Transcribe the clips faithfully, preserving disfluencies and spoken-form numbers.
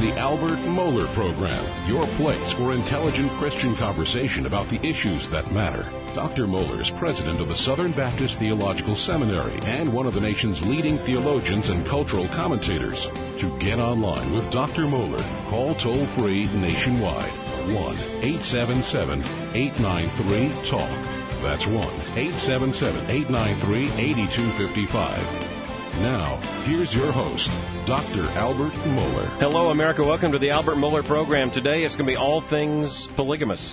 the Albert Mohler Program, your place for intelligent Christian conversation about the issues that matter. Doctor Mohler is president of the Southern Baptist Theological Seminary and one of the nation's leading theologians and cultural commentators. To get online with Doctor Mohler, call toll-free nationwide, one eight seven seven, eight nine three, talk. That's one eight seven seven, eight nine three, eight two five five. Now, here's your host, Doctor Albert Mohler. Hello, America. Welcome to the Albert Mohler Program. Today, it's going to be all things polygamous.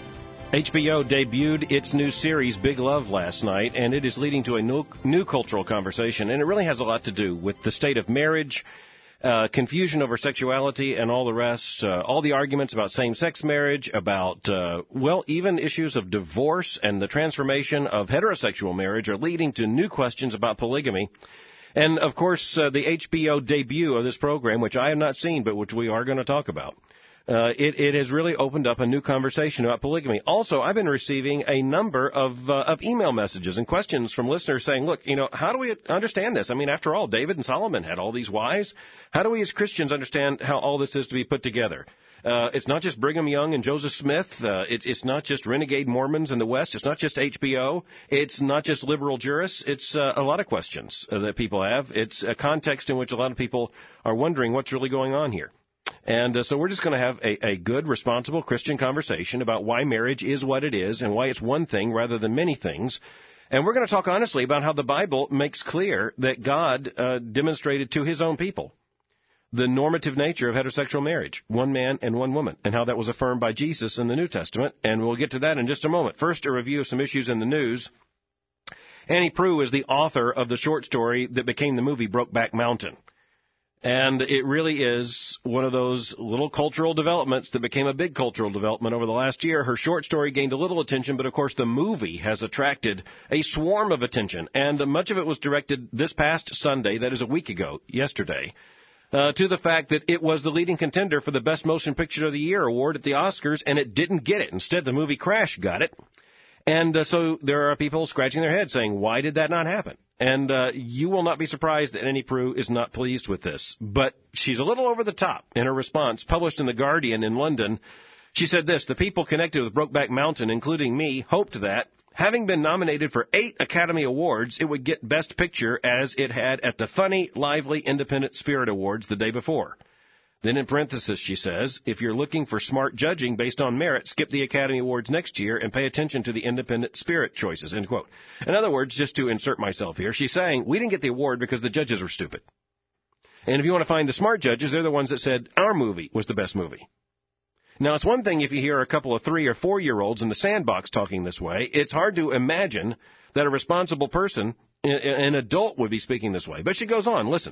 H B O debuted its new series, Big Love, last night, and it is leading to a new, new cultural conversation. And it really has a lot to do with the state of marriage, uh, confusion over sexuality, and all the rest. Uh, all the arguments about same-sex marriage, about, uh, well, even issues of divorce and the transformation of heterosexual marriage are leading to new questions about polygamy. And, of course, uh, the H B O debut of this program, which I have not seen, but which we are going to talk about, uh, it, it has really opened up a new conversation about polygamy. Also, I've been receiving a number of, uh, of email messages and questions from listeners saying, look, you know, how do we understand this? I mean, after all, David and Solomon had all these wives. How do we as Christians understand how all this is to be put together? Uh, it's not just Brigham Young and Joseph Smith. Uh, it's, it's not just renegade Mormons in the West. It's not just H B O. It's not just liberal jurists. It's uh, a lot of questions uh, that people have. It's a context in which a lot of people are wondering what's really going on here. And uh, so we're just going to have a, a good, responsible Christian conversation about why marriage is what it is and why it's one thing rather than many things. And we're going to talk honestly about how the Bible makes clear that God uh, demonstrated to his own people the normative nature of heterosexual marriage, one man and one woman, and how that was affirmed by Jesus in the New Testament. And we'll get to that in just a moment. First, a review of some issues in the news. Annie Proulx is the author of the short story that became the movie Brokeback Mountain. And it really is one of those little cultural developments that became a big cultural development over the last year. Her short story gained a little attention, but of course the movie has attracted a swarm of attention. And much of it was directed this past Sunday, that is a week ago, yesterday, Uh, to the fact that it was the leading contender for the Best Motion Picture of the Year award at the Oscars, and it didn't get it. Instead, the movie Crash got it. And uh, so there are people scratching their heads saying, why did that not happen? And uh, you will not be surprised that Annie Proulx is not pleased with this. But she's a little over the top in her response, published in The Guardian in London. She said this: the people connected with Brokeback Mountain, including me, hoped that, having been nominated for eight Academy Awards, it would get Best Picture as it had at the Funny, Lively, Independent Spirit Awards the day before. Then in parenthesis, she says, if you're looking for smart judging based on merit, skip the Academy Awards next year and pay attention to the Independent Spirit choices, end quote. In other words, just to insert myself here, she's saying we didn't get the award because the judges were stupid. And if you want to find the smart judges, they're the ones that said our movie was the best movie. Now, it's one thing if you hear a couple of three- or four-year-olds in the sandbox talking this way. It's hard to imagine that a responsible person, an adult, would be speaking this way. But she goes on, listen.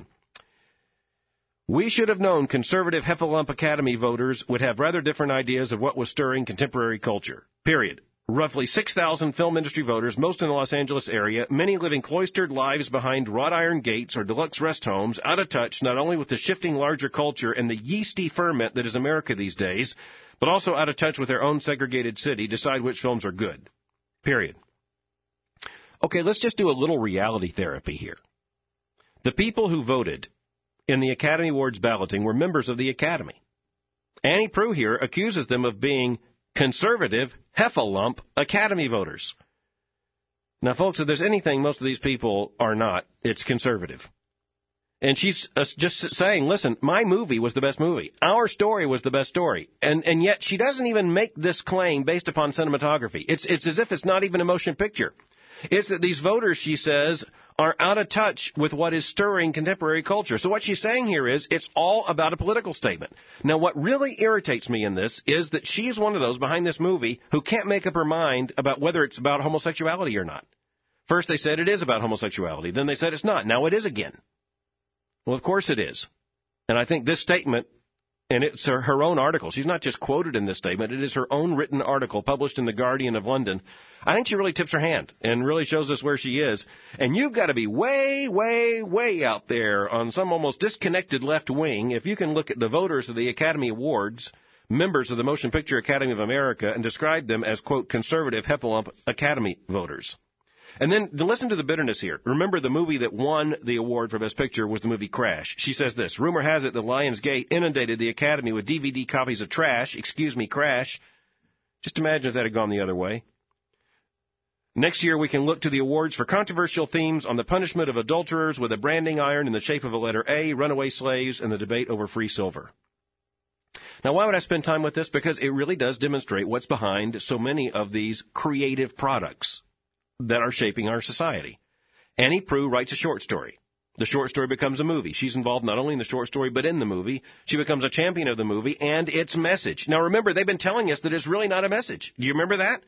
We should have known conservative Heffalump Academy voters would have rather different ideas of what was stirring contemporary culture, period. Roughly six thousand film industry voters, most in the Los Angeles area, many living cloistered lives behind wrought iron gates or deluxe rest homes, out of touch not only with the shifting larger culture and the yeasty ferment that is America these days, but also out of touch with their own segregated city, decide which films are good. Period. Okay, let's just do a little reality therapy here. The people who voted in the Academy Awards balloting were members of the Academy. Annie Proulx here accuses them of being conservative Heffalump Academy voters. Now, folks, if there's anything most of these people are not, it's conservative. And she's uh, just saying, listen, my movie was the best movie. Our story was the best story. And and yet she doesn't even make this claim based upon cinematography. It's it's as if it's not even a motion picture. It's that these voters, she says, are out of touch with what is stirring contemporary culture. So what she's saying here is it's all about a political statement. Now, what really irritates me in this is that she's one of those behind this movie who can't make up her mind about whether it's about homosexuality or not. First they said it is about homosexuality. Then they said it's not. Now it is again. Well, of course it is. And I think this statement, and it's her, her own article. She's not just quoted in this statement. It is her own written article published in The Guardian of London. I think she really tips her hand and really shows us where she is. And you've got to be way, way, way out there on some almost disconnected left wing if you can look at the voters of the Academy Awards, members of the Motion Picture Academy of America, and describe them as, quote, conservative Heffalump Academy voters. And then to listen to the bitterness here. Remember, the movie that won the award for Best Picture was the movie Crash. She says this, rumor has it that Lionsgate inundated the Academy with D V D copies of Trash, excuse me, Crash. Just imagine if that had gone the other way. Next year, we can look to the awards for controversial themes on the punishment of adulterers with a branding iron in the shape of a letter A, runaway slaves, and the debate over free silver. Now, why would I spend time with this? Because it really does demonstrate what's behind so many of these creative products that are shaping our society. Annie Proulx writes a short story. The short story becomes a movie. She's involved not only in the short story, but in the movie. She becomes a champion of the movie and its message. Now, remember, they've been telling us that it's really not a message. Do you remember that?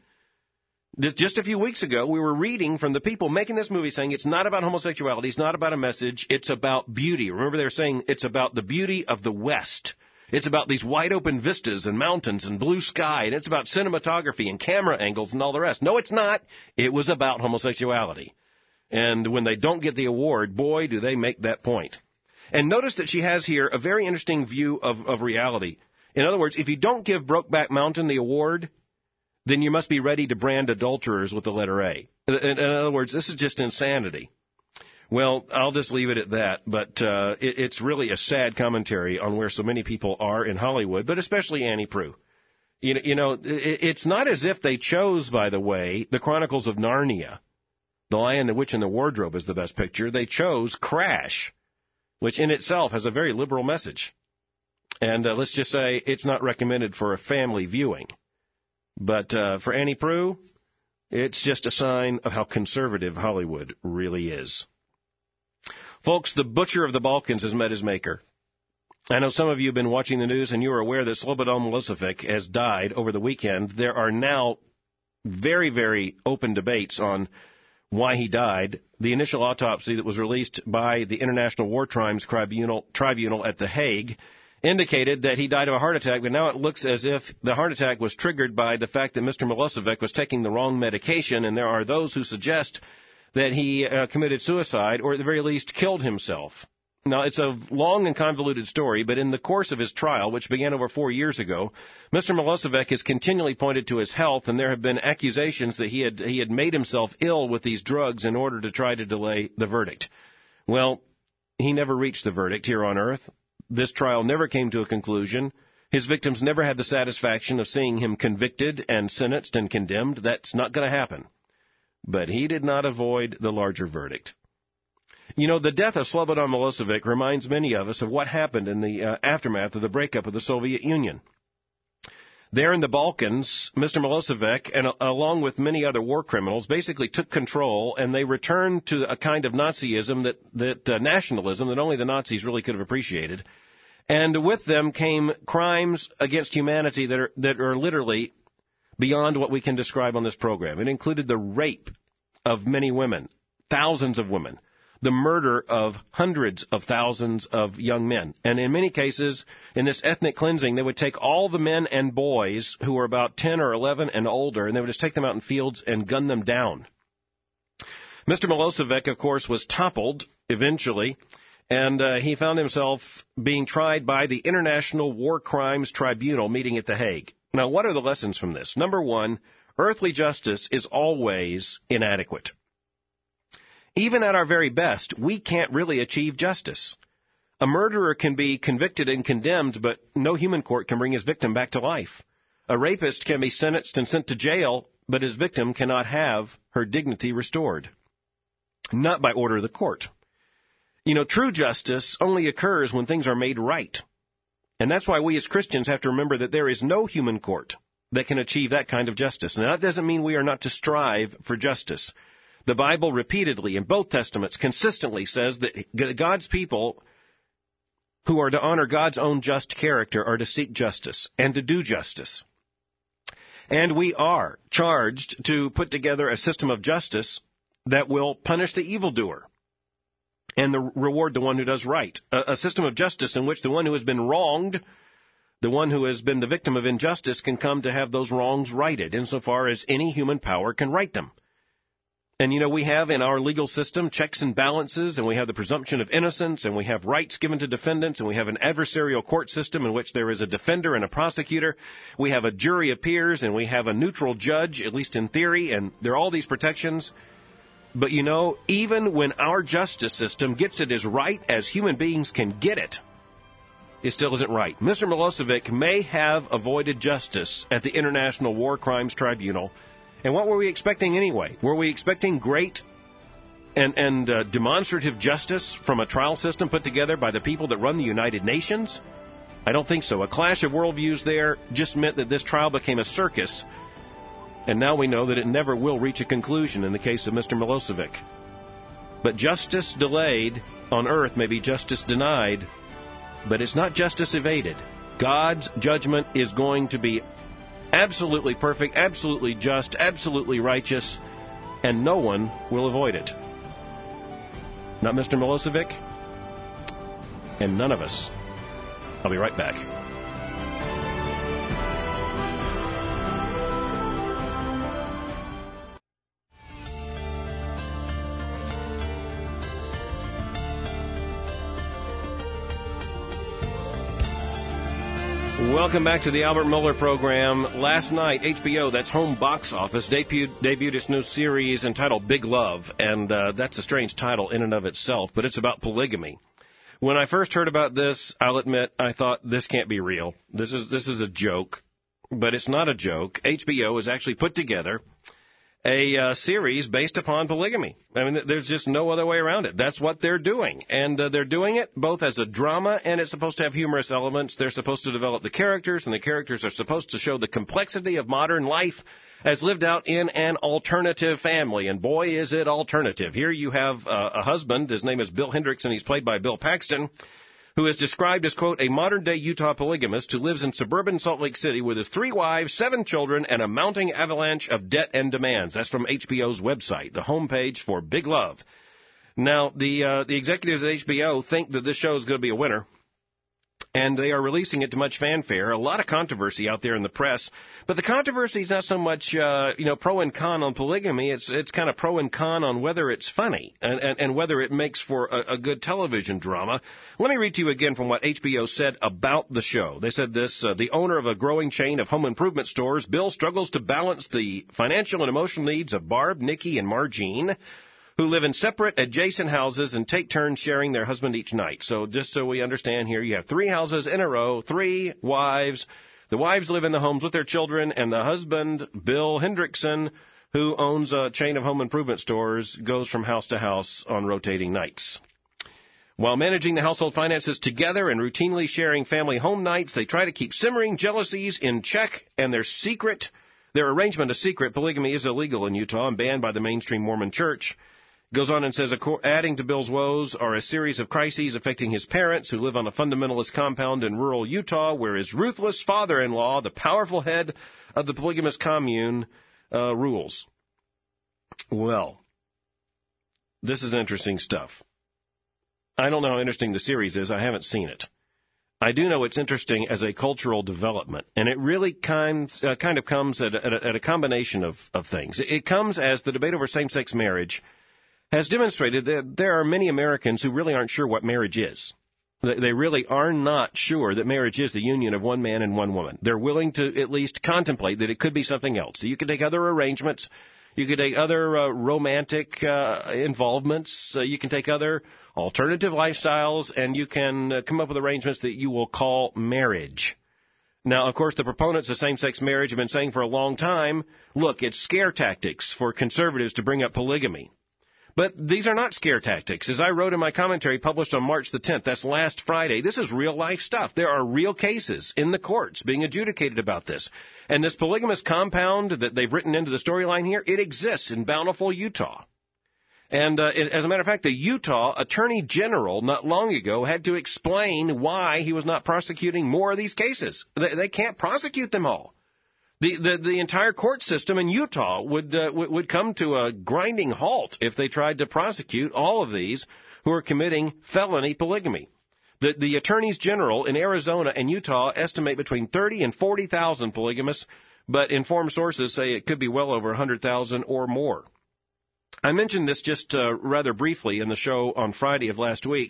Just a few weeks ago, we were reading from the people making this movie saying it's not about homosexuality, it's not about a message, it's about beauty. Remember, they were saying it's about the beauty of the West. It's about these wide-open vistas and mountains and blue sky, and it's about cinematography and camera angles and all the rest. No, it's not. It was about homosexuality. And when they don't get the award, boy, do they make that point. And notice that she has here a very interesting view of, of reality. In other words, if you don't give Brokeback Mountain the award, then you must be ready to brand adulterers with the letter A. In, in other words, this is just insanity. Well, I'll just leave it at that, but uh, it, it's really a sad commentary on where so many people are in Hollywood, but especially Annie Proulx. You know, you know it, it's not as if they chose, by the way, The Chronicles of Narnia, The Lion, the Witch, and the Wardrobe as the best picture. They chose Crash, which in itself has a very liberal message. And uh, let's just say it's not recommended for a family viewing. But uh, for Annie Proulx, it's just a sign of how conservative Hollywood really is. Folks, the butcher of the Balkans has met his maker. I know some of you have been watching the news and you are aware that Slobodan Milosevic has died over the weekend. There are now very, very open debates on why he died. The initial autopsy that was released by the International War Crimes Tribunal, Tribunal at The Hague indicated that he died of a heart attack, but now it looks as if the heart attack was triggered by the fact that Mister Milosevic was taking the wrong medication, and there are those who suggest that he uh, committed suicide or at the very least killed himself. Now, it's a long and convoluted story, but in the course of his trial, which began over four years ago, Mister Milosevic has continually pointed to his health, and there have been accusations that he had he had made himself ill with these drugs in order to try to delay the verdict. Well, he never reached the verdict here on Earth. This trial never came to a conclusion. His victims never had the satisfaction of seeing him convicted and sentenced and condemned. That's not going to happen. But he did not avoid the larger verdict. You know, the death of Slobodan Milosevic reminds many of us of what happened in the uh, aftermath of the breakup of the Soviet Union. There in the Balkans, Mister Milosevic, and uh, along with many other war criminals, basically took control, and they returned to a kind of Nazism, that, that uh, nationalism, that only the Nazis really could have appreciated. And with them came crimes against humanity that are, that are literally beyond what we can describe on this program. It included the rape of many women, thousands of women, the murder of hundreds of thousands of young men. And in many cases, in this ethnic cleansing, they would take all the men and boys who were about ten or eleven and older, and they would just take them out in fields and gun them down. Mister Milosevic, of course, was toppled eventually, and uh, he found himself being tried by the International War Crimes Tribunal meeting at The Hague. Now, what are the lessons from this? Number one, earthly justice is always inadequate. Even at our very best, we can't really achieve justice. A murderer can be convicted and condemned, but no human court can bring his victim back to life. A rapist can be sentenced and sent to jail, but his victim cannot have her dignity restored. Not by order of the court. You know, true justice only occurs when things are made right. And that's why we as Christians have to remember that there is no human court that can achieve that kind of justice. Now, that doesn't mean we are not to strive for justice. The Bible repeatedly, in both Testaments, consistently says that God's people who are to honor God's own just character are to seek justice and to do justice. And we are charged to put together a system of justice that will punish the evildoer and the, reward the one who does right. A, a system of justice in which the one who has been wronged, the one who has been the victim of injustice, can come to have those wrongs righted insofar as any human power can right them. And, you know, we have in our legal system checks and balances, and we have the presumption of innocence, and we have rights given to defendants, and we have an adversarial court system in which there is a defender and a prosecutor. We have a jury of peers, and we have a neutral judge, at least in theory, and there are all these protections. But, you know, even when our justice system gets it as right as human beings can get it, it still isn't right. Mister Milosevic may have avoided justice at the International War Crimes Tribunal. And what were we expecting anyway? Were we expecting great and, and uh, demonstrative justice from a trial system put together by the people that run the United Nations? I don't think so. A clash of worldviews there just meant that this trial became a circus. And now we know that it never will reach a conclusion in the case of Mister Milosevic. But justice delayed on earth may be justice denied, but it's not justice evaded. God's judgment is going to be absolutely perfect, absolutely just, absolutely righteous, and no one will avoid it. Not Mister Milosevic, and none of us. I'll be right back. Welcome back to the Albert Mohler program. Last night, H B O, that's home box office, debuted, debuted its new series entitled Big Love, and uh, that's a strange title in and of itself, but it's about polygamy. When I first heard about this, I'll admit, I thought, this can't be real. This is this is a joke, but it's not a joke. H B O has actually put together a uh, series based upon polygamy. I mean, there's just no other way around it. That's what they're doing. And uh, they're doing it both as a drama, and it's supposed to have humorous elements. They're supposed to develop the characters, and the characters are supposed to show the complexity of modern life as lived out in an alternative family. And boy, is it alternative. Here you have uh, a husband. His name is Bill Hendrickson. He's played by Bill Paxton, who is described as, quote, a modern-day Utah polygamist who lives in suburban Salt Lake City with his three wives, seven children, and a mounting avalanche of debt and demands. That's from H B O's website, the homepage for Big Love. Now, the uh, the executives at H B O think that this show is going to be a winner, and they are releasing it to much fanfare. A lot of controversy out there in the press, but the controversy is not so much, uh, you know, pro and con on polygamy. It's it's kind of pro and con on whether it's funny and, and, and whether it makes for a, a good television drama. Let me read to you again from what H B O said about the show. They said this, uh, the owner of a growing chain of home improvement stores, Bill struggles to balance the financial and emotional needs of Barb, Nikki, and Margene, who live in separate, adjacent houses and take turns sharing their husband each night. So just so we understand here, you have three houses in a row, three wives. The wives live in the homes with their children, and the husband, Bill Hendrickson, who owns a chain of home improvement stores, goes from house to house on rotating nights. While managing the household finances together and routinely sharing family home nights, they try to keep simmering jealousies in check, and their secret, their arrangement is secret. Polygamy is illegal in Utah and banned by the mainstream Mormon Church. Goes on and says, adding to Bill's woes are a series of crises affecting his parents, who live on a fundamentalist compound in rural Utah, where his ruthless father-in-law, the powerful head of the polygamous commune, uh, rules. Well, this is interesting stuff. I don't know how interesting the series is. I haven't seen it. I do know it's interesting as a cultural development, and it really kind, uh, kind of comes at a, at a combination of, of things. It comes as the debate over same-sex marriage has demonstrated that there are many Americans who really aren't sure what marriage is. They really are not sure that marriage is the union of one man and one woman. They're willing to at least contemplate that it could be something else. So you could take other arrangements. You could take other uh, romantic uh, involvements. Uh, you can take other alternative lifestyles, and you can uh, come up with arrangements that you will call marriage. Now, of course, the proponents of same-sex marriage have been saying for a long time, look, it's scare tactics for conservatives to bring up polygamy. But these are not scare tactics. As I wrote in my commentary published on March the tenth, that's last Friday, this is real-life stuff. There are real cases in the courts being adjudicated about this. And this polygamous compound that they've written into the storyline here, it exists in Bountiful, Utah. And uh, it, as a matter of fact, the Utah Attorney General not long ago had to explain why he was not prosecuting more of these cases. They, they can't prosecute them all. The, the the entire court system in Utah would uh, would come to a grinding halt if they tried to prosecute all of these who are committing felony polygamy. The the attorneys general in Arizona and Utah estimate between thirty and forty thousand polygamists, but informed sources say it could be well over one hundred thousand or more. I mentioned this just uh, rather briefly in the show on Friday of last week,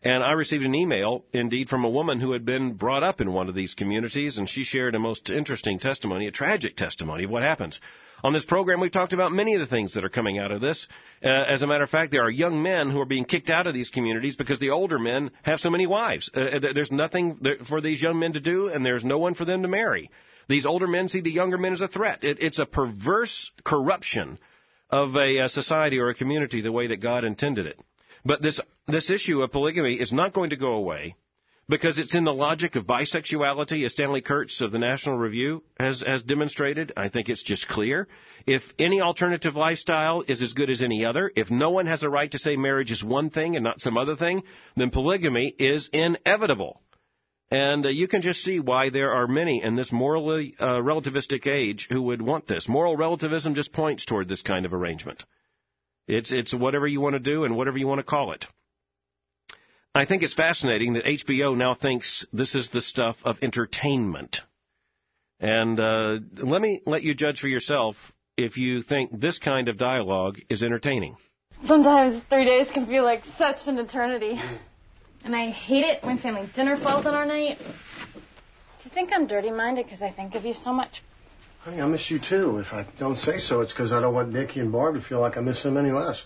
And I received an email, indeed, from a woman who had been brought up in one of these communities, and she shared a most interesting testimony, a tragic testimony of what happens. On this program, we've talked about many of the things that are coming out of this. Uh, as a matter of fact, there are young men who are being kicked out of these communities because the older men have so many wives. Uh, there's nothing for these young men to do, and there's no one for them to marry. These older men see the younger men as a threat. It, it's a perverse corruption of a, a society or a community the way that God intended it. But this this issue of polygamy is not going to go away because it's in the logic of bisexuality, as Stanley Kurtz of the National Review has, has demonstrated. I think it's just clear. If any alternative lifestyle is as good as any other, if no one has a right to say marriage is one thing and not some other thing, then polygamy is inevitable. And uh, you can just see why there are many in this morally uh, relativistic age who would want this. Moral relativism just points toward this kind of arrangement. It's it's whatever you want to do and whatever you want to call it. I think it's fascinating that H B O now thinks this is the stuff of entertainment. And uh, let me let you judge for yourself if you think this kind of dialogue is entertaining. Sometimes three days can feel like such an eternity. And I hate it when family dinner falls on our night. Do you think I'm dirty-minded because I think of you so much? Honey, I miss you too. If I don't say so, it's because I don't want Dickie and Barb to feel like I miss them any less.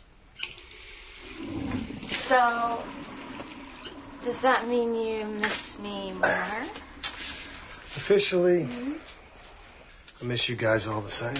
So, does that mean you miss me more? Officially, mm-hmm. I miss you guys all the same.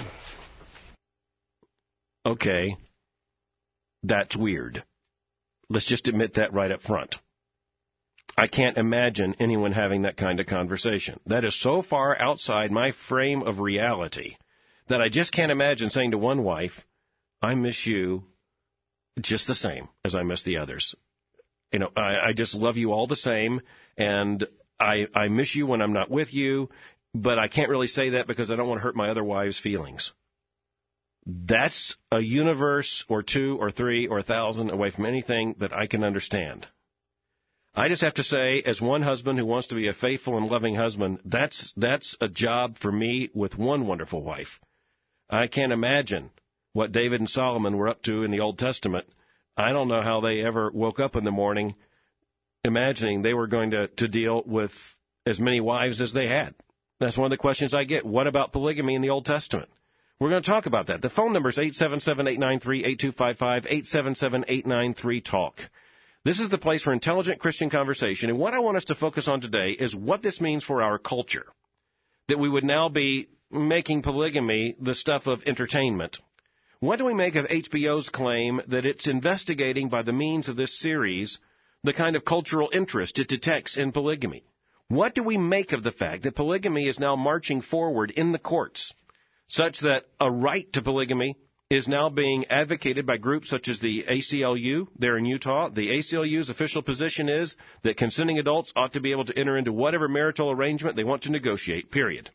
Okay, that's weird. Let's just admit that right up front. I can't imagine anyone having that kind of conversation. That is so far outside my frame of reality that I just can't imagine saying to one wife, I miss you just the same as I miss the others. You know, I, I just love you all the same, and I, I miss you when I'm not with you, but I can't really say that because I don't want to hurt my other wives' feelings. That's a universe or two or three or a thousand away from anything that I can understand. I just have to say, as one husband who wants to be a faithful and loving husband, that's that's a job for me with one wonderful wife. I can't imagine what David and Solomon were up to in the Old Testament. I don't know how they ever woke up in the morning imagining they were going to, to deal with as many wives as they had. That's one of the questions I get. What about polygamy in the Old Testament? We're going to talk about that. The phone number is eight seven seven, eight nine three, eight two five five, eight seven seven, eight nine three, TALK. This is the place for intelligent Christian conversation, and what I want us to focus on today is what this means for our culture, that we would now be making polygamy the stuff of entertainment. What do we make of H B O's claim that it's investigating by the means of this series the kind of cultural interest it detects in polygamy? What do we make of the fact that polygamy is now marching forward in the courts, such that a right to polygamy is now being advocated by groups such as the A C L U there in Utah? The A C L U's official position is that consenting adults ought to be able to enter into whatever marital arrangement they want to negotiate, period.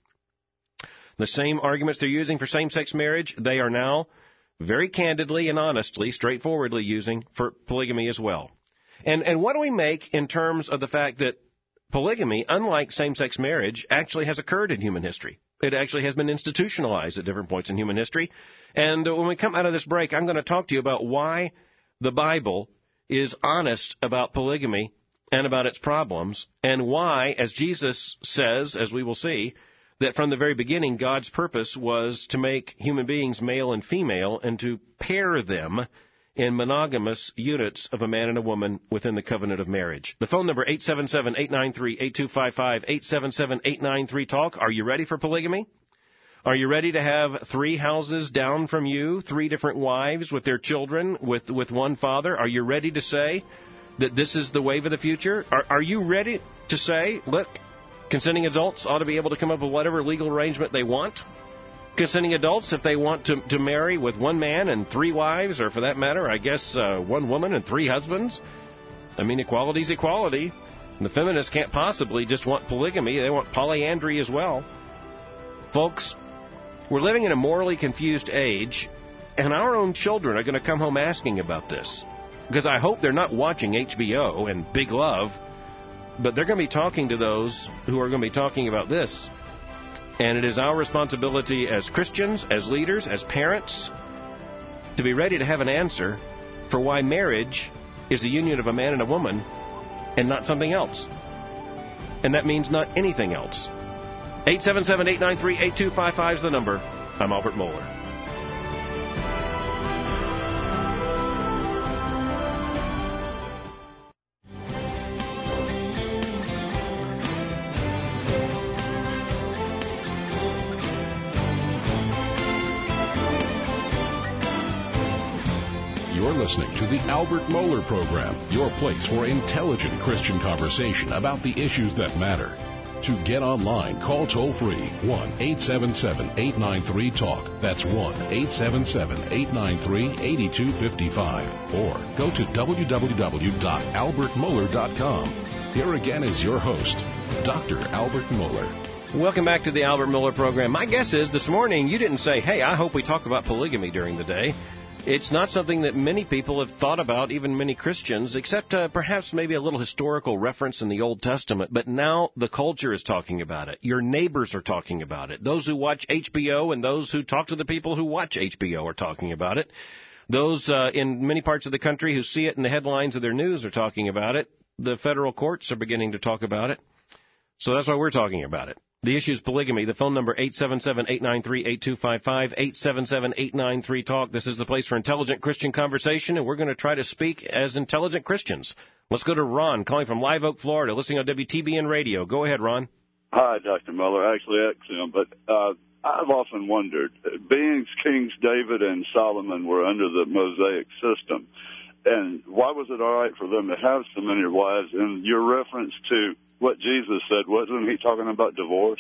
The same arguments they're using for same-sex marriage, they are now very candidly and honestly, straightforwardly using for polygamy as well. And and what do we make in terms of the fact that polygamy, unlike same-sex marriage, actually has occurred in human history? It actually has been institutionalized at different points in human history. And when we come out of this break, I'm going to talk to you about why the Bible is honest about polygamy and about its problems, and why, as Jesus says, as we will see, that from the very beginning, God's purpose was to make human beings male and female and to pair them in monogamous units of a man and a woman within the covenant of marriage. The phone number, eight seven seven, eight nine three, eight two five five, eight seven seven, eight nine three, TALK. Are you ready for polygamy? Are you ready to have three houses down from you, three different wives with their children, with, with one father? Are you ready to say that this is the wave of the future? Are, are you ready to say, look, consenting adults ought to be able to come up with whatever legal arrangement they want? Consenting adults, if they want to, to marry with one man and three wives, or for that matter, I guess uh, one woman and three husbands. I mean, equality is equality. The feminists can't possibly just want polygamy. They want polyandry as well. Folks, we're living in a morally confused age, and our own children are going to come home asking about this. Because I hope they're not watching H B O and Big Love, but they're going to be talking to those who are going to be talking about this. And it is our responsibility as Christians, as leaders, as parents, to be ready to have an answer for why marriage is the union of a man and a woman and not something else. And that means not anything else. eight seven seven, eight nine three, eight two five five is the number. I'm Albert Mohler. You're listening to the Albert Mohler Program, your place for intelligent Christian conversation about the issues that matter. To get online, call toll-free one eight seven seven, eight nine three, talk. That's one eight seven seven, eight nine three, eight two five five. Or go to w w w dot albert mohler dot com. Here again is your host, Doctor Albert Mohler. Welcome back to the Albert Mohler Program. My guess is this morning you didn't say, hey, I hope we talk about polygamy during the day. It's not something that many people have thought about, even many Christians, except uh, perhaps maybe a little historical reference in the Old Testament. But now the culture is talking about it. Your neighbors are talking about it. Those who watch H B O and those who talk to the people who watch H B O are talking about it. Those uh, in many parts of the country who see it in the headlines of their news are talking about it. The federal courts are beginning to talk about it. So that's why we're talking about it. The issue is polygamy. The phone number, eight seven seven, eight nine three, eight two five five, eight seven seven, eight nine three, talk. This is the place for intelligent Christian conversation, and we're going to try to speak as intelligent Christians. Let's go to Ron, calling from Live Oak, Florida, listening on W T B N Radio. Go ahead, Ron. Hi, Doctor Mohler. Actually, X M, but uh, I've often wondered, being Kings David and Solomon were under the Mosaic system, and why was it all right for them to have so many wives? And your reference to what Jesus said, wasn't he talking about divorce?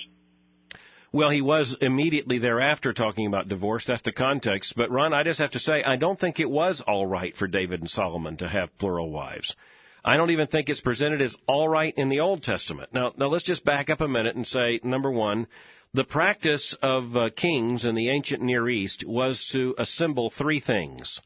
Well, he was immediately thereafter talking about divorce. That's the context. But, Ron, I just have to say, I don't think it was all right for David and Solomon to have plural wives. I don't even think it's presented as all right in the Old Testament. Now, now let's just back up a minute and say, number one, the practice of uh, kings in the ancient Near East was to assemble three things: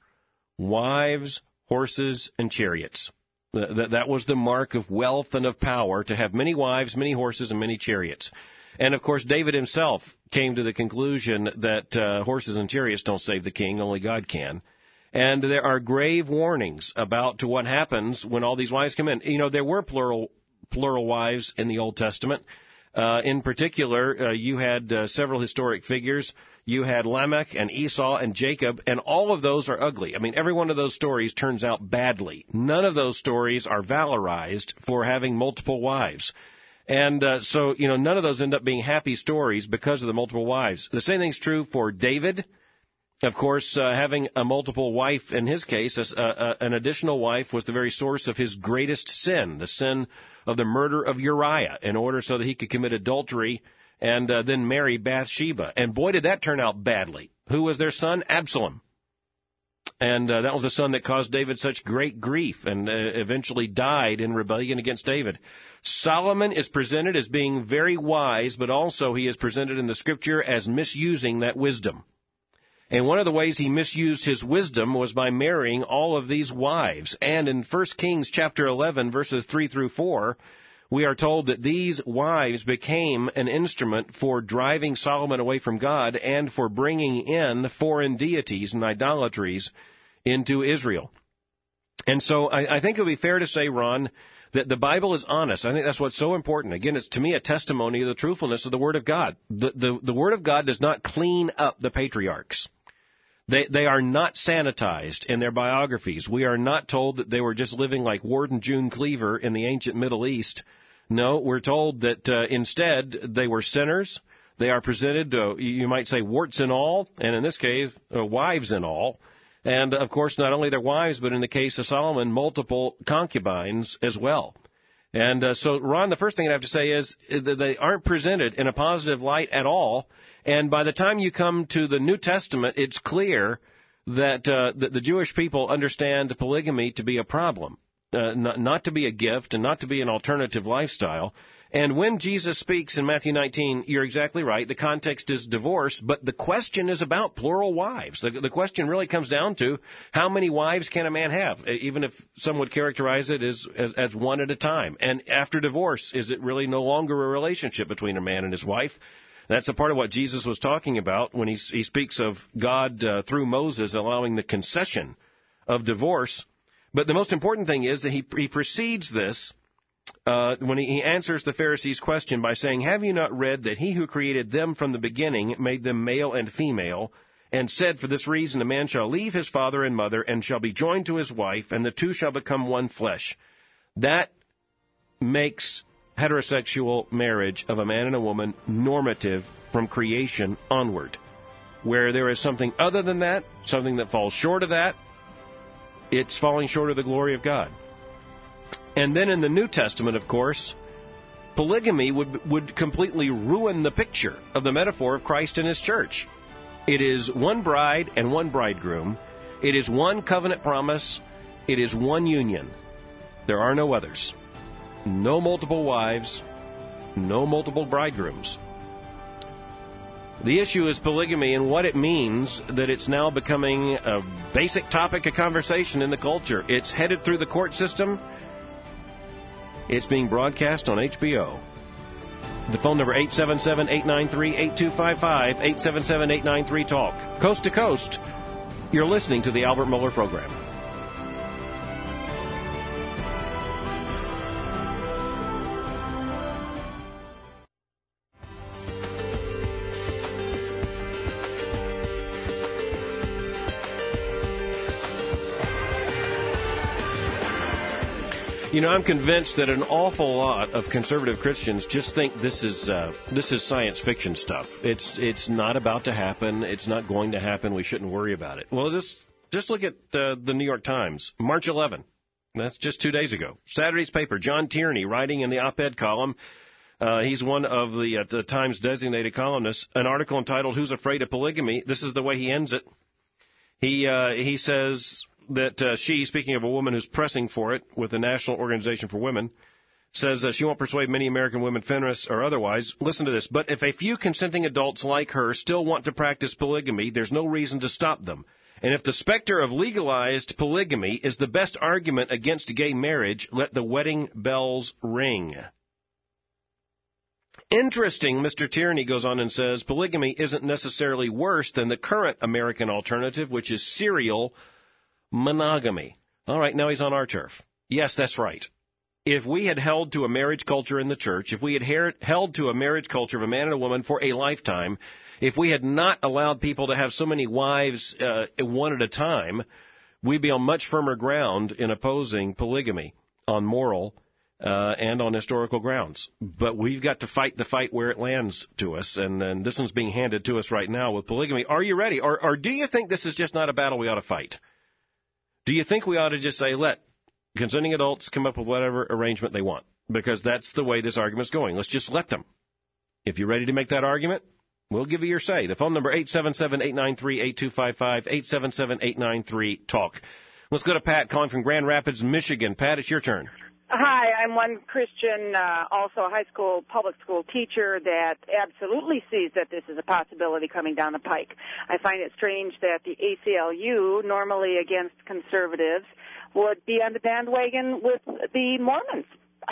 wives, horses, and chariots. That, that was the mark of wealth and of power, to have many wives, many horses, and many chariots. And, of course, David himself came to the conclusion that uh, horses and chariots don't save the king, only God can. And there are grave warnings about to what happens when all these wives come in. You know, there were plural plural wives in the Old Testament. Uh, in particular, uh, you had uh, several historic figures. You had Lamech and Esau and Jacob, and all of those are ugly. I mean, every one of those stories turns out badly. None of those stories are valorized for having multiple wives. And uh, so, you know, none of those end up being happy stories because of the multiple wives. The same thing's true for David. Of course, uh, having a multiple wife, in his case, uh, uh, an additional wife was the very source of his greatest sin, the sin of the murder of Uriah, in order so that he could commit adultery and uh, then marry Bathsheba. And boy, did that turn out badly. Who was their son? Absalom. And uh, that was the son that caused David such great grief and uh, eventually died in rebellion against David. Solomon is presented as being very wise, but also he is presented in the Scripture as misusing that wisdom. And one of the ways he misused his wisdom was by marrying all of these wives. And in First Kings chapter eleven, verses three through four, we are told that these wives became an instrument for driving Solomon away from God and for bringing in foreign deities and idolatries into Israel. And so I, I think it would be fair to say, Ron, that the Bible is honest. I think that's what's so important. Again, it's to me a testimony of the truthfulness of the Word of God. The, the, the Word of God does not clean up the patriarchs. They they are not sanitized in their biographies. We are not told that they were just living like Ward and June Cleaver in the ancient Middle East. No, we're told that uh, instead they were sinners. They are presented, uh, you might say, warts and all, and in this case, uh, wives and all. And, of course, not only their wives, but in the case of Solomon, multiple concubines as well. And uh, so, Ron, the first thing I have to say is that they aren't presented in a positive light at all. And by the time you come to the New Testament, it's clear that, uh, that the Jewish people understand polygamy to be a problem, uh, not, not to be a gift and not to be an alternative lifestyle. And when Jesus speaks in Matthew nineteen, you're exactly right. The context is divorce, but the question is about plural wives. The, the question really comes down to how many wives can a man have, even if some would characterize it as, as, as one at a time. And after divorce, is it really no longer a relationship between a man and his wife? That's a part of what Jesus was talking about when he, he speaks of God uh, through Moses allowing the concession of divorce. But the most important thing is that he, he precedes this uh, when he, he answers the Pharisees' question by saying, have you not read that he who created them from the beginning made them male and female, and said, for this reason a man shall leave his father and mother and shall be joined to his wife, and the two shall become one flesh. That makes heterosexual marriage of a man and a woman normative from creation onward. Where there is something other than that, something that falls short of that, it's falling short of the glory of God. And then in the New Testament, of course, polygamy would would completely ruin the picture of the metaphor of Christ and his church. It is one bride and one bridegroom. It is one covenant promise. It is one union. There are no others. No multiple wives. No multiple bridegrooms. The issue is polygamy and what it means that it's now becoming a basic topic of conversation in the culture. It's headed through the court system. It's being broadcast on H B O. The phone number eight seven seven, eight nine three, eight two five five, eight seven seven, eight nine three, talk. Coast to coast, you're listening to the Albert Mohler Program. You know, I'm convinced that an awful lot of conservative Christians just think this is uh, this is science fiction stuff. It's it's not about to happen. It's not going to happen. We shouldn't worry about it. Well, this, just look at uh, the New York Times, March eleventh. That's just two days ago. Saturday's paper, John Tierney, writing in the op-ed column. Uh, he's one of the, uh, the Times designated columnists. An article entitled, Who's Afraid of Polygamy? This is the way he ends it. He uh, he says that uh, she, speaking of a woman who's pressing for it with the National Organization for Women, says uh, she won't persuade many American women, feminists or otherwise. Listen to this. But if a few consenting adults like her still want to practice polygamy, there's no reason to stop them. And if the specter of legalized polygamy is the best argument against gay marriage, let the wedding bells ring. Interesting, Mister Tierney goes on and says, polygamy isn't necessarily worse than the current American alternative, which is serial monogamy. All right, now he's on our turf. Yes, that's right. If we had held to a marriage culture in the church, if we had held to a marriage culture of a man and a woman for a lifetime, if we had not allowed people to have so many wives uh, one at a time, we'd be on much firmer ground in opposing polygamy on moral uh, and on historical grounds. But we've got to fight the fight where it lands to us, and, and this one's being handed to us right now with polygamy. Are you ready? Or, or do you think this is just not a battle we ought to fight? Do you think we ought to just say, let consenting adults come up with whatever arrangement they want? Because that's the way this argument's going. Let's just let them. If you're ready to make that argument, we'll give you your say. The phone number, eight seven seven, eight nine three, eight two five five, eight seven seven, eight nine three, talk. Let's go to Pat calling from Grand Rapids, Michigan. Pat, it's your turn. Hi, I'm one Christian, uh, also a high school, public school teacher that absolutely sees that this is a possibility coming down the pike. I find it strange that the A C L U, normally against conservatives, would be on the bandwagon with the Mormons.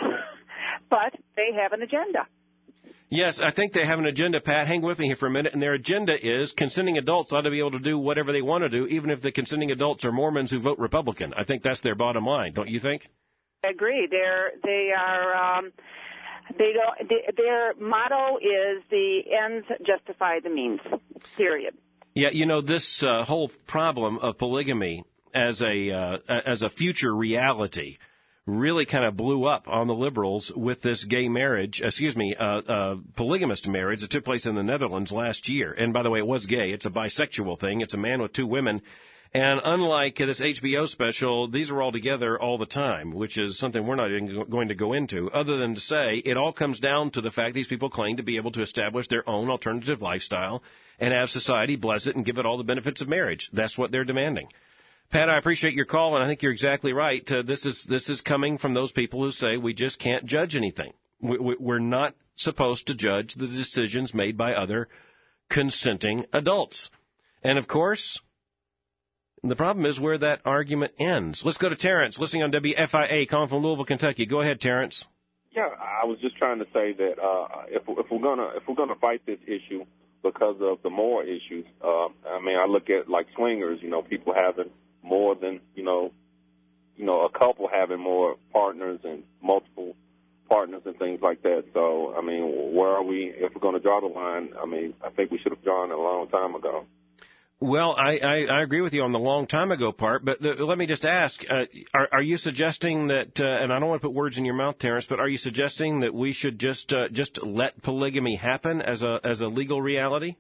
But they have an agenda. Yes, I think they have an agenda, Pat. Hang with me here for a minute. And their agenda is consenting adults ought to be able to do whatever they want to do, even if the consenting adults are Mormons who vote Republican. I think that's their bottom line, don't you think? I agree. They're, they are, um, they don't, they, their motto is the ends justify the means, period. Yeah, you know, this uh, whole problem of polygamy as a uh, as a future reality really kind of blew up on the liberals with this gay marriage, excuse me, uh, uh, polygamist marriage that took place in the Netherlands last year. And by the way, it was gay. It's a bisexual thing. It's a man with two women. And unlike this H B O special, these are all together all the time, which is something we're not even going to go into, other than to say it all comes down to the fact these people claim to be able to establish their own alternative lifestyle and have society bless it and give it all the benefits of marriage. That's what they're demanding. Pat, I appreciate your call, and I think you're exactly right. Uh, this is this is coming from those people who say we just can't judge anything. We, we, we're not supposed to judge the decisions made by other consenting adults. And, of course, the problem is where that argument ends. Let's go to Terrence, listening on W F I A, calling from Louisville, Kentucky. Go ahead, Terrence. Yeah, I was just trying to say that uh, if, if we're gonna if we're gonna fight this issue because of the moral issues, uh, I mean, I look at like swingers, you know, people having more than, you know, you know, a couple having more partners and multiple partners and things like that. So, I mean, where are we? If we're going to draw the line, I mean, I think we should have drawn it a long time ago. Well, I, I, I agree with you on the long time ago part, but the, let me just ask, uh, are, are you suggesting that, uh, and I don't want to put words in your mouth, Terrence, but are you suggesting that we should just uh, just let polygamy happen as a as a legal reality?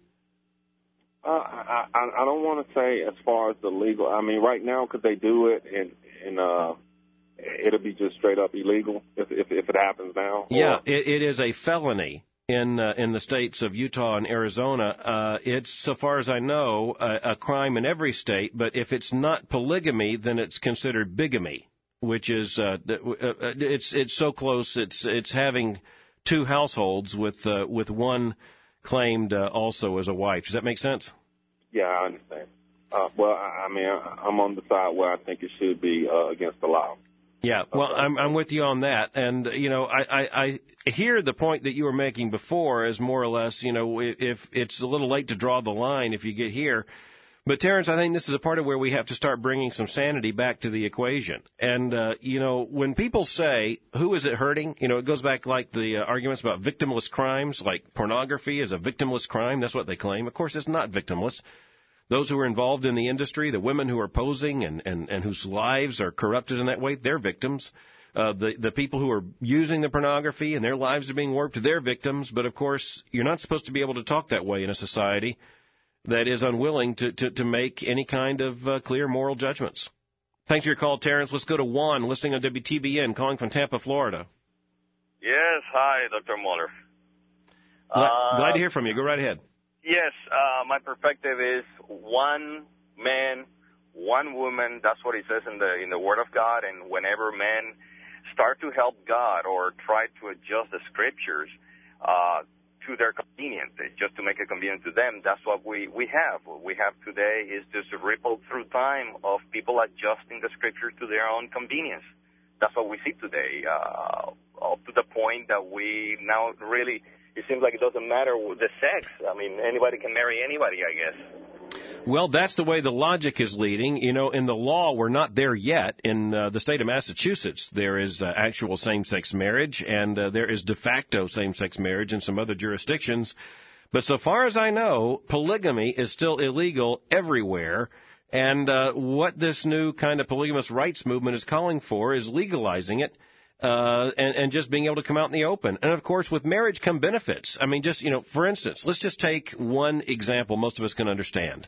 Uh, I, I, I don't want to say as far as the legal. I mean, right now, could they do it and, and uh, it'll be just straight up illegal if if, if it happens now? Yeah, or? it, it is a felony. In uh, in the states of Utah and Arizona, uh, it's, so far as I know, a, a crime in every state. But if it's not polygamy, then it's considered bigamy, which is uh, it's it's so close. It's it's having two households with uh, with one claimed uh, also as a wife. Does that make sense? Yeah, I understand. Uh, well, I, I mean, I'm on the side where I think it should be uh, against the law. Yeah, well, I'm I'm with you on that, and you know, I, I, I hear the point that you were making before as more or less, you know, if it's a little late to draw the line if you get here, but Terrence, I think this is a part of where we have to start bringing some sanity back to the equation, and uh, you know, when people say who is it hurting, you know, it goes back like the uh, arguments about victimless crimes, like pornography is a victimless crime. That's what they claim. Of course, it's not victimless. Those who are involved in the industry, the women who are posing and, and, and whose lives are corrupted in that way, they're victims. Uh, the, the people who are using the pornography and their lives are being warped, they're victims. But, of course, you're not supposed to be able to talk that way in a society that is unwilling to, to, to make any kind of uh, clear moral judgments. Thanks for your call, Terrence. Let's go to Juan, listening on W T B N, calling from Tampa, Florida. Yes, hi, Doctor Moeller. Glad, uh, glad to hear from you. Go right ahead. Yes, uh, my perspective is one man, one woman. That's what it says in the in the Word of God. And whenever men start to help God or try to adjust the Scriptures uh, to their convenience, just to make it convenient to them, that's what we, we have. What we have today is just a ripple through time of people adjusting the Scriptures to their own convenience. That's what we see today, uh, up to the point that we now really... It seems like it doesn't matter the sex. I mean, anybody can marry anybody, I guess. Well, that's the way the logic is leading. You know, in the law, we're not there yet. In uh, the state of Massachusetts, there is uh, actual same-sex marriage, and uh, there is de facto same-sex marriage in some other jurisdictions. But so far as I know, polygamy is still illegal everywhere. And uh, what this new kind of polygamous rights movement is calling for is legalizing it. Uh, and, and just being able to come out in the open. And, of course, with marriage come benefits. I mean, just, you know, for instance, let's just take one example most of us can understand.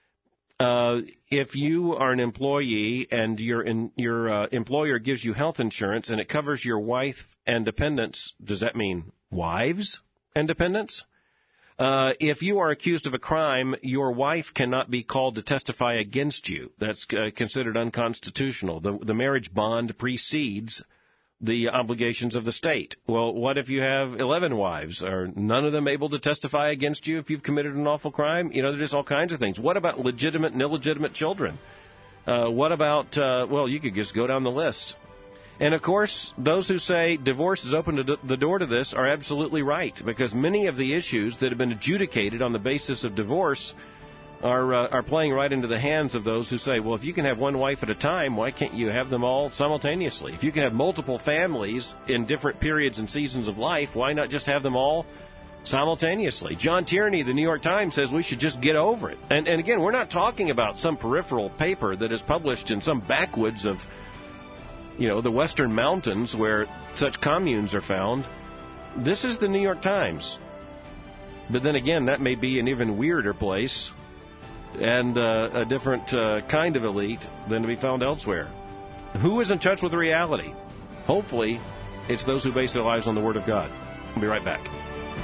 Uh, if you are an employee and your in, your uh, employer gives you health insurance and it covers your wife and dependents, does that mean wives and dependents? Uh, if you are accused of a crime, your wife cannot be called to testify against you. That's uh, considered unconstitutional. The, the marriage bond precedes the obligations of the state. Well, what if you have eleven wives? Are none of them able to testify against you if you've committed an awful crime? You know, there's just all kinds of things. What about legitimate and illegitimate children? Uh, what about, uh, well, you could just go down the list. And, of course, those who say divorce is open to the door to this are absolutely right, because many of the issues that have been adjudicated on the basis of divorce are uh, are playing right into the hands of those who say, well, if you can have one wife at a time, why can't you have them all simultaneously? If you can have multiple families in different periods and seasons of life, why not just have them all simultaneously? John Tierney, the New York Times, says we should just get over it. And, and again, we're not talking about some peripheral paper that is published in some backwoods of, you know, the Western Mountains where such communes are found. This is the New York Times. But then again, that may be an even weirder place and uh, a different uh, kind of elite than to be found elsewhere. Who is in touch with reality? Hopefully, it's those who base their lives on the Word of God. We'll be right back.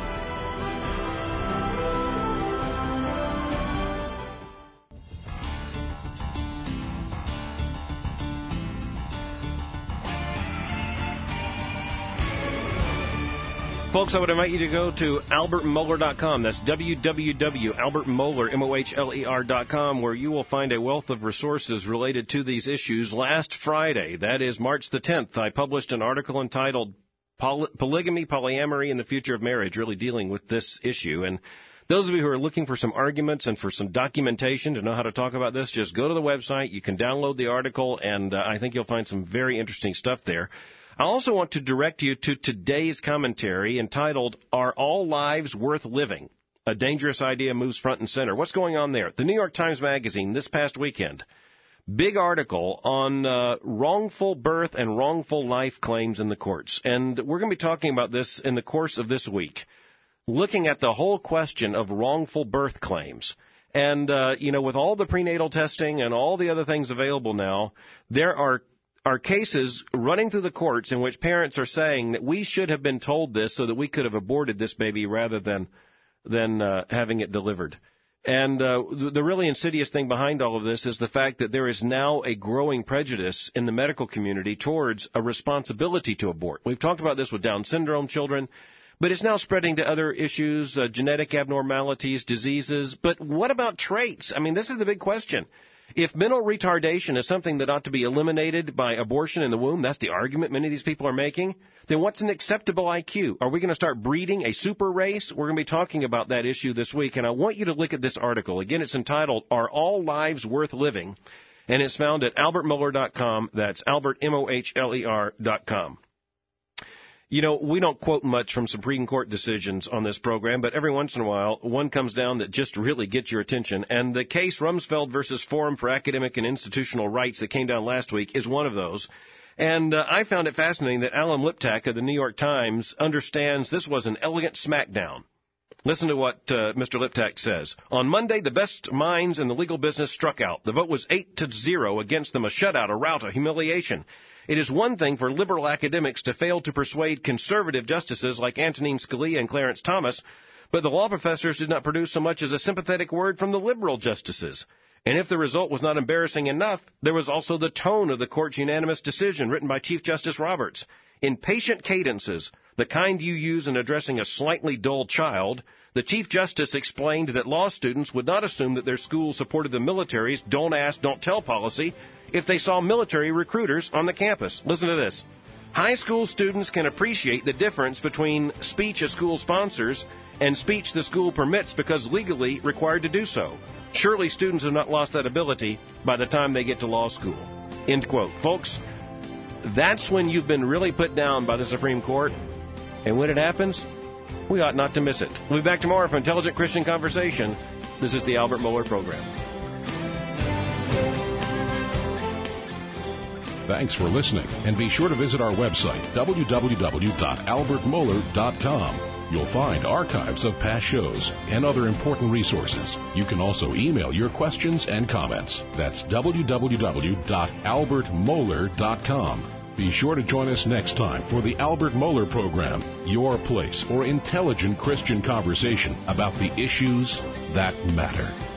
Folks, I would invite you to go to albert mohler dot com. That's w w w dot albert mohler, M O H L E R dot com, where you will find a wealth of resources related to these issues. Last Friday, that is March the tenth, I published an article entitled Poly- Polygamy, Polyamory, and the Future of Marriage, really dealing with this issue. And those of you who are looking for some arguments and for some documentation to know how to talk about this, just go to the website. You can download the article, and uh, I think you'll find some very interesting stuff there. I also want to direct you to today's commentary entitled, Are All Lives Worth Living? A Dangerous Idea Moves Front and Center. What's going on there? The New York Times Magazine this past weekend. Big article on uh, wrongful birth and wrongful life claims in the courts. And we're going to be talking about this in the course of this week, looking at the whole question of wrongful birth claims. And, uh, you know, with all the prenatal testing and all the other things available now, there are are cases running through the courts in which parents are saying that we should have been told this so that we could have aborted this baby rather than than uh, having it delivered. And uh, the, the really insidious thing behind all of this is the fact that there is now a growing prejudice in the medical community towards a responsibility to abort. We've talked about this with Down syndrome children, but it's now spreading to other issues, uh, genetic abnormalities, diseases. But what about traits? I mean, this is the big question. If mental retardation is something that ought to be eliminated by abortion in the womb, that's the argument many of these people are making, then what's an acceptable I Q? Are we going to start breeding a super race? We're going to be talking about that issue this week, and I want you to look at this article. Again, it's entitled, Are All Lives Worth Living? And it's found at albert mohler dot com. That's Albert, M O H L E R dot com. You know, we don't quote much from Supreme Court decisions on this program, but every once in a while, one comes down that just really gets your attention. And the case Rumsfeld versus Forum for Academic and Institutional Rights that came down last week is one of those. And uh, I found it fascinating that Alan Liptak of the New York Times understands this was an elegant smackdown. Listen to what uh, Mister Liptak says. On Monday, the best minds in the legal business struck out. The vote was eight to zero against them, a shutout, a rout, a humiliation. It is one thing for liberal academics to fail to persuade conservative justices like Antonin Scalia and Clarence Thomas, but the law professors did not produce so much as a sympathetic word from the liberal justices. And if the result was not embarrassing enough, there was also the tone of the court's unanimous decision written by Chief Justice Roberts. In patient cadences, the kind you use in addressing a slightly dull child, the Chief Justice explained that law students would not assume that their school supported the military's don't ask, don't tell policy if they saw military recruiters on the campus. Listen to this. High school students can appreciate the difference between speech a school sponsors and speech the school permits because legally required to do so. Surely students have not lost that ability by the time they get to law school. End quote. Folks, that's when you've been really put down by the Supreme Court. And when it happens, we ought not to miss it. We'll be back tomorrow for Intelligent Christian Conversation. This is the Albert Mohler Program. Thanks for listening, and be sure to visit our website, w w w dot albert mohler dot com. You'll find archives of past shows and other important resources. You can also email your questions and comments. That's w w w dot albert mohler dot com. Be sure to join us next time for the Albert Mohler Program, your place for intelligent Christian conversation about the issues that matter.